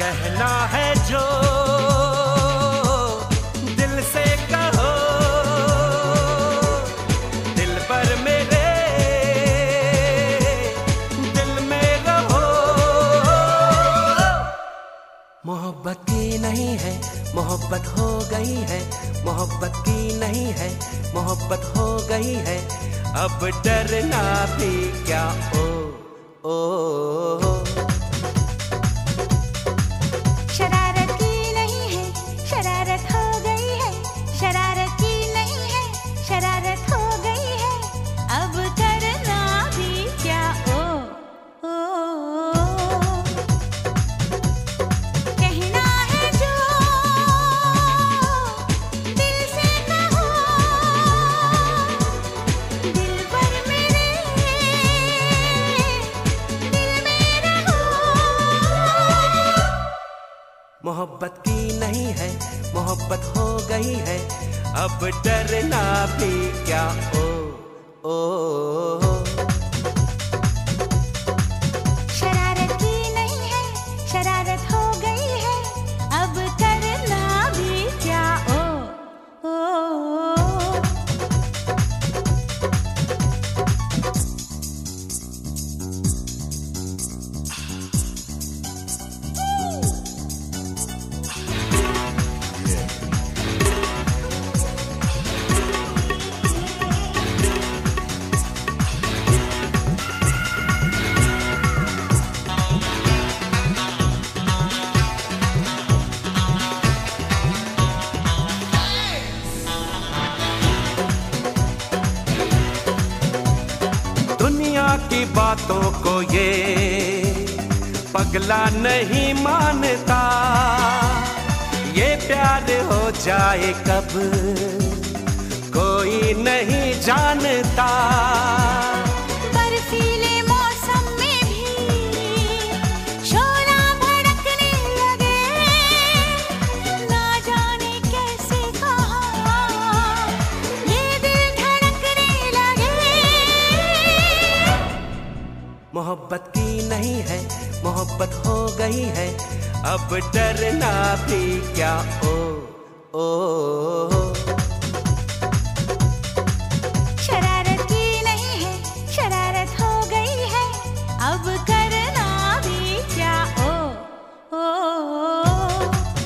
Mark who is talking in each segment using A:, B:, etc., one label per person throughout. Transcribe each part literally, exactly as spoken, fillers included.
A: कहना है जो दिल से कहो, दिल पर मेरे दिल में रहो। मोहब्बत की नहीं है, मोहब्बत हो गई है, मोहब्बत की नहीं है, मोहब्बत हो गई है। अब डरना भी क्या ओ ओ, ओ।
B: शरारत की नहीं है, शरारत हो गई है, शरारत की नहीं है, शरारत हो गई है। अब डरना भी क्या ओ ओ, ओ। कहना है जो दिल से कहो, दिल पर मेरे दिल में रहो।
A: मोहब्बत की नहीं है, मोहब्बत हो गई है। अब डरना भी क्या ओ ओ, ओ।
B: शरारत की नहीं है, शरारत हो गई है। अब करना भी क्या ओ ओ, ओ।
A: दुनिया की बातों को ये पगला नहीं मानता, ये प्यार हो जाए कब कोई नहीं जानता।
B: बर्फीले मौसम में भी शोला भड़कने लगे, ना जाने कैसे कहाँ ये दिल धड़कने लगे।
A: मोहब्बत की नहीं है, मोहब्बत हो गई है। अब डरना भी क्या ओ ओ, ओ।
B: शरारत की नहीं है, शरारत हो गई है। अब करना भी क्या ओ ओ, ओ।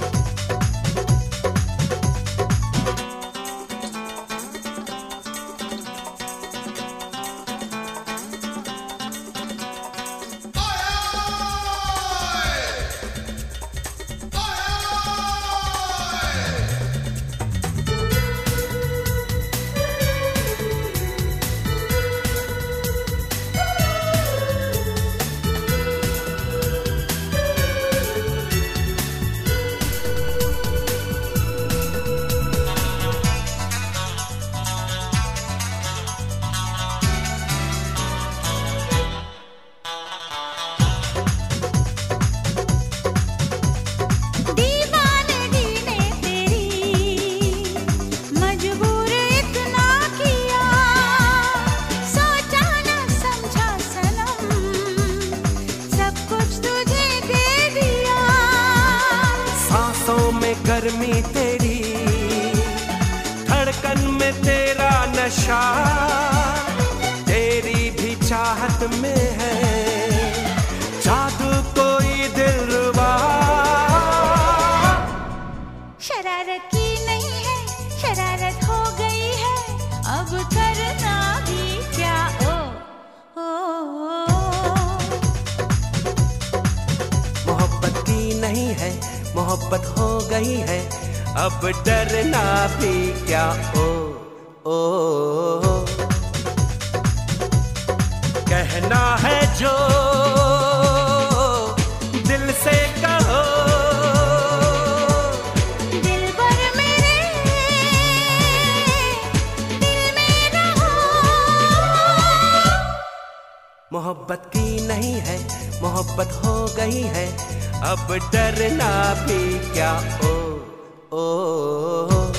B: दीवानगी ने तेरी मजबूर इतना किया, सोचा न समझा सनम, सब कुछ तुझे दे दिया।
A: सांसों में गर्मी तेरी, धड़कन में तेरा नशा, तेरी भी चाहत में है जादू कोई दिलरुबा।
B: शरारत की नहीं है, शरारत हो गई है। अब करना भी क्या ओ ओ, ओ।
A: मोहब्बत की नहीं है, मोहब्बत हो गई है। अब डरना भी क्या ओ ओ, ओ। कहना है जो दिल से कहो,
B: दिल पर मेरे दिल में रहो।
A: मोहब्बत की नहीं है, मोहब्बत हो गई है। अब डरना भी क्या ओ ओ, ओ।